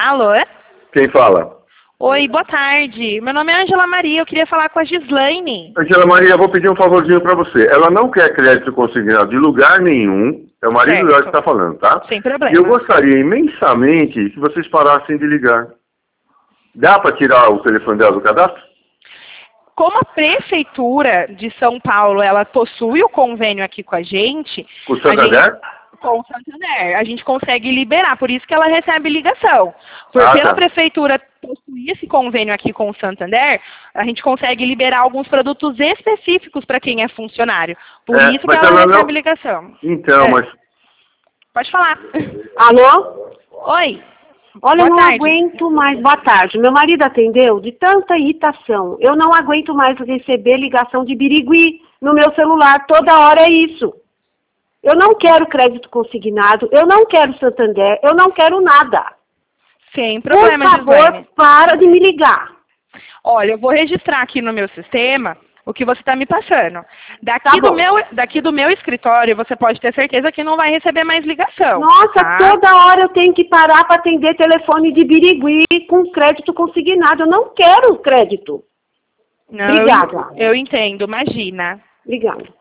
Alô? Quem fala? Oi, boa tarde. Meu nome é Ângela Maria, eu queria falar com a Gislaine. Ângela Maria, vou pedir um favorzinho para você. Ela não quer crédito consignado de lugar nenhum. É o marido dela que está falando, tá? Sem problema. E eu gostaria imensamente que vocês parassem de ligar. Dá para tirar o telefone dela do cadastro? Como a Prefeitura de São Paulo, ela possui o convênio aqui com a gente... Com o Santander? Com o Santander. A gente consegue liberar, por isso que ela recebe ligação. Pela Prefeitura possuir esse convênio aqui com o Santander, a gente consegue liberar alguns produtos específicos para quem é funcionário. Por isso que ela recebe ligação. Então, mas... Pode falar. Alô? Oi. Olha, eu não aguento mais. Boa tarde. Meu marido atendeu de tanta irritação. Eu não aguento mais receber ligação de birigui no meu celular. Toda hora é isso. Eu não quero crédito consignado, eu não quero Santander, eu não quero nada. Sem problema, Por favor, Gislaine. para de me ligar. Olha, eu vou registrar aqui no meu sistema o que você está me passando. Daqui do meu escritório, você pode ter certeza que não vai receber mais ligação. Nossa, toda hora eu tenho que parar para atender telefone de birigui com crédito consignado. Eu não quero crédito. Não, Obrigada. Eu entendo, imagina. Obrigada.